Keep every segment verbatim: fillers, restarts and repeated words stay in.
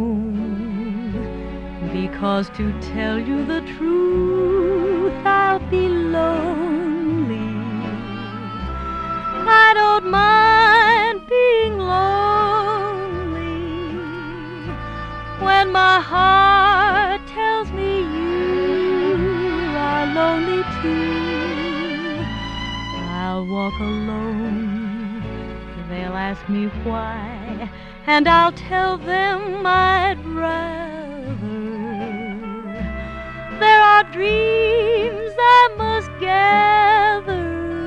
alone, because to tell you the truth, I'll be lonely. I don't mind being lonely when my heart tells me you are lonely too. I'll walk alone, they'll ask me why, and I'll tell them I'd rather. There are dreams I must gather,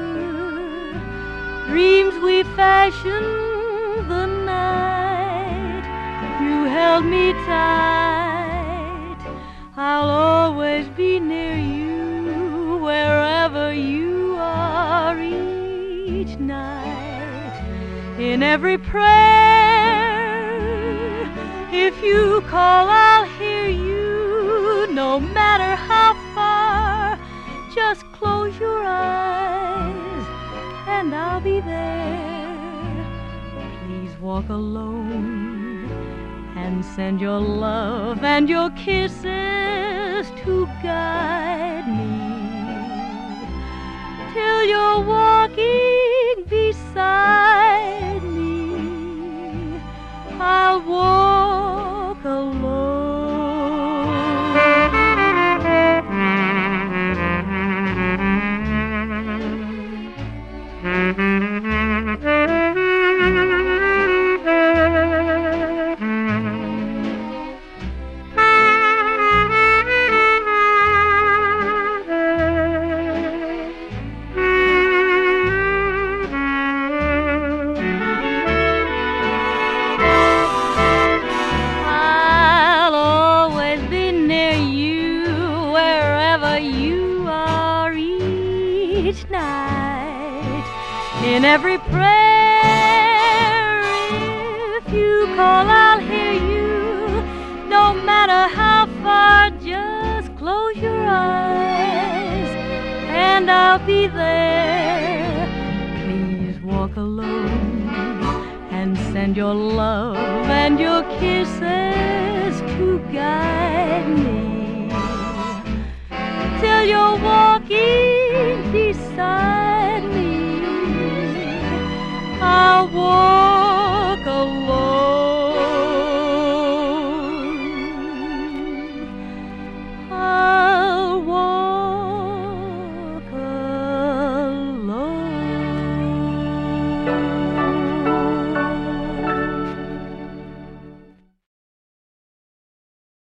dreams we fashioned the night you held me tight. I'll always be near you wherever you are each night. In every prayer, if you call, I'll hear you, no matter how far. Just close your eyes and I'll be there. Please walk alone and send your love and your kisses to guide me till you're walking beside me. I'll walk alone. Each night, in every prayer, if you call, I'll hear you, no matter how far. Just close your eyes and I'll be there. Please walk alone and send your love and your kisses